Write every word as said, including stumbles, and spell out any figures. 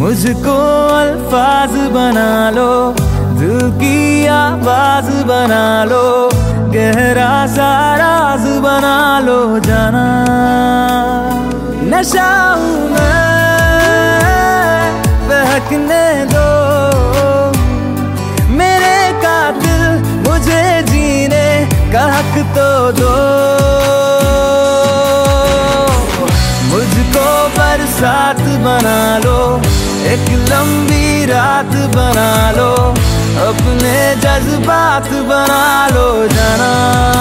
मुझको अल्फाज बना लो, दिल की आवाज बना लो, गहरा सा राज बना लो जाना। नशा हूँ मैं, बहकने दो मेरे कातिल, मुझे जीने का हक तो दो। मुझको बरसात बना लो, एक लंबी रात बना लो, अपने जज्बात बना लो जाना।